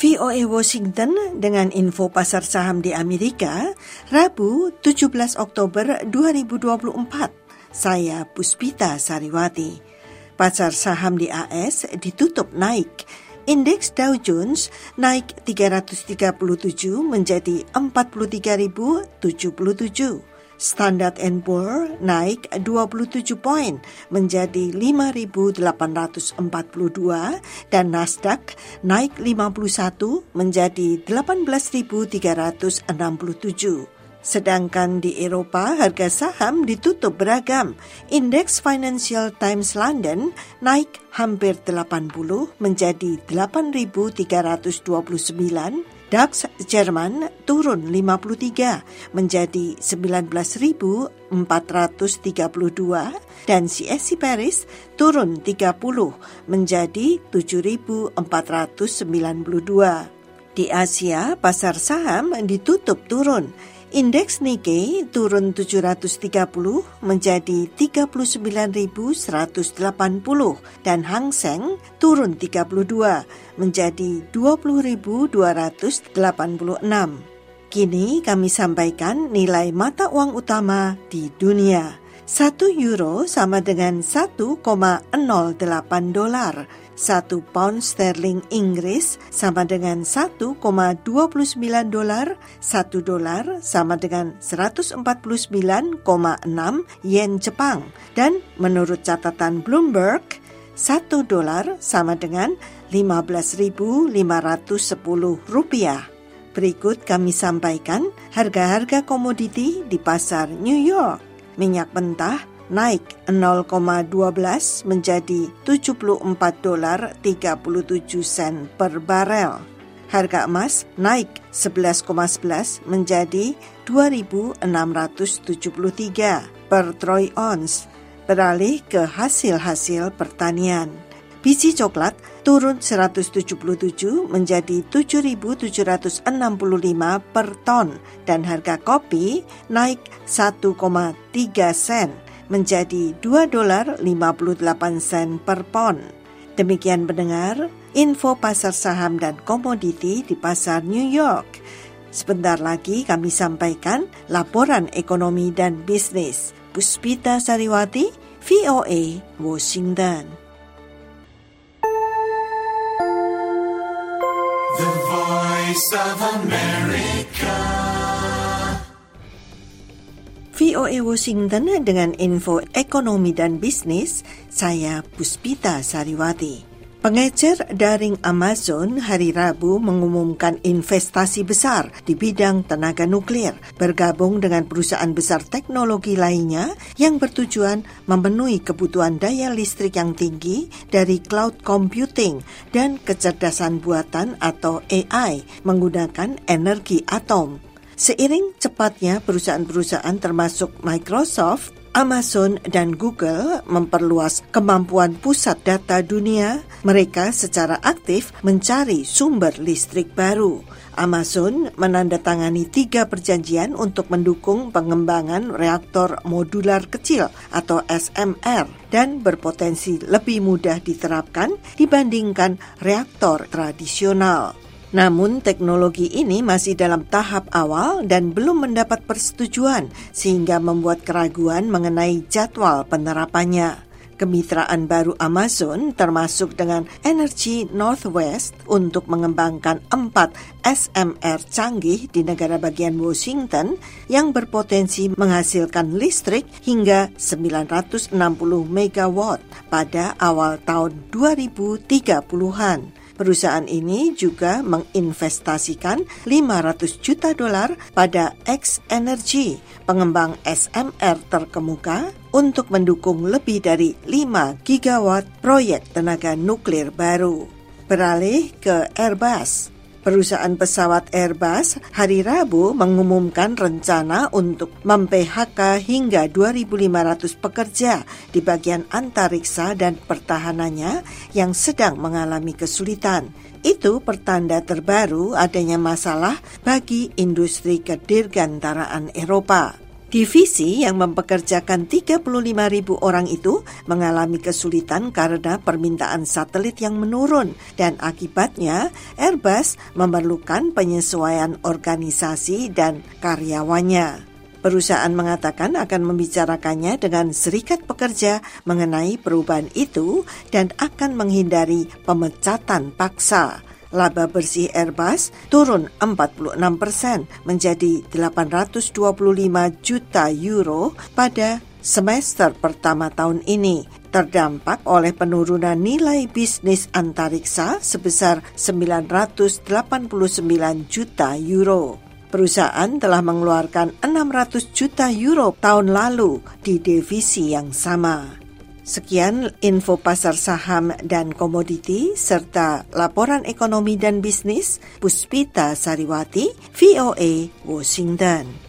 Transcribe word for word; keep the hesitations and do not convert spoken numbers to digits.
V O A Washington dengan info pasar saham di Amerika, Rabu tujuh belas Oktober dua ribu dua puluh empat. Saya Puspita Sariwati. Pasar saham di A S ditutup naik. Indeks Dow Jones naik tiga ratus tiga puluh tujuh menjadi empat puluh tiga ribu tujuh puluh tujuh. Standard and Poor naik dua puluh tujuh poin menjadi lima ribu delapan ratus empat puluh dua dan Nasdaq naik lima puluh satu menjadi delapan belas ribu tiga ratus enam puluh tujuh. Sedangkan di Eropa harga saham ditutup beragam. Indeks Financial Times London naik hampir delapan puluh menjadi delapan ribu tiga ratus dua puluh sembilan. DAX Jerman turun lima puluh tiga menjadi sembilan belas ribu empat ratus tiga puluh dua dan C A C Paris turun tiga puluh menjadi tujuh ribu empat ratus sembilan puluh dua. Di Asia, pasar saham ditutup turun. Indeks Nikkei turun tujuh ratus tiga puluh menjadi tiga puluh sembilan ribu seratus delapan puluh dan Hang Seng turun tiga puluh dua menjadi dua puluh ribu dua ratus delapan puluh enam. Kini kami sampaikan nilai mata uang utama di dunia. Satu euro sama dengan satu koma nol delapan dolar. Satu pound sterling Inggris sama dengan satu koma dua sembilan dolar. Satu dolar sama dengan seratus empat puluh sembilan koma enam yen Jepang. Dan menurut catatan Bloomberg, satu dolar sama dengan lima belas ribu lima ratus sepuluh rupiah. Berikut kami sampaikan harga-harga komoditi di pasar New York. Minyak mentah naik nol koma satu dua menjadi tujuh puluh empat dolar tiga puluh tujuh sen per barel. Harga emas naik sebelas koma sebelas menjadi dua ribu enam ratus tujuh puluh tiga per troy ounce. Beralih ke hasil-hasil pertanian. Biji coklat turun seratus tujuh puluh tujuh menjadi tujuh ribu tujuh ratus enam puluh lima per ton dan harga kopi naik satu koma tiga sen menjadi dua dolar lima puluh delapan sen per pon. Demikian pendengar, info pasar saham dan komoditi di pasar New York. Sebentar lagi kami sampaikan laporan ekonomi dan bisnis. Puspita Sariwati, V O A, Washington. The Voice of America. V O A Washington dengan info ekonomi dan bisnis, saya Puspita Sariwati. Pengecer daring Amazon hari Rabu mengumumkan investasi besar di bidang tenaga nuklir, bergabung dengan perusahaan besar teknologi lainnya yang bertujuan memenuhi kebutuhan daya listrik yang tinggi dari cloud computing dan kecerdasan buatan atau A I menggunakan energi atom. Seiring cepatnya perusahaan-perusahaan termasuk Microsoft, Amazon dan Google memperluas kemampuan pusat data dunia, mereka secara aktif mencari sumber listrik baru. Amazon menandatangani tiga perjanjian untuk mendukung pengembangan reaktor modular kecil atau S M R dan berpotensi lebih mudah diterapkan dibandingkan reaktor tradisional. Namun teknologi ini masih dalam tahap awal dan belum mendapat persetujuan sehingga membuat keraguan mengenai jadwal penerapannya. Kemitraan baru Amazon termasuk dengan Energy Northwest untuk mengembangkan empat S M R canggih di negara bagian Washington yang berpotensi menghasilkan listrik hingga sembilan ratus enam puluh megawatt pada awal tahun dua ribu tiga puluhan. Perusahaan ini juga menginvestasikan lima ratus juta dolar pada X Energy, pengembang S M R terkemuka, untuk mendukung lebih dari lima gigawatt proyek tenaga nuklir baru. Beralih ke Airbus. Perusahaan pesawat Airbus hari Rabu mengumumkan rencana untuk mem-P H K hingga dua ribu lima ratus pekerja di bagian antariksa dan pertahanannya yang sedang mengalami kesulitan. Itu pertanda terbaru adanya masalah bagi industri kedirgantaraan Eropa. Divisi yang mempekerjakan tiga puluh lima ribu orang itu mengalami kesulitan karena permintaan satelit yang menurun dan akibatnya Airbus memerlukan penyesuaian organisasi dan karyawannya. Perusahaan mengatakan akan membicarakannya dengan serikat pekerja mengenai perubahan itu dan akan menghindari pemecatan paksa. Laba bersih Airbus turun empat puluh enam persen menjadi delapan ratus dua puluh lima juta euro pada semester pertama tahun ini, terdampak oleh penurunan nilai bisnis antariksa sebesar sembilan ratus delapan puluh sembilan juta euro. Perusahaan telah mengeluarkan enam ratus juta euro tahun lalu di divisi yang sama. Sekian info pasar saham dan komoditi serta laporan ekonomi dan bisnis Puspita Sariwati, V O A, Washington.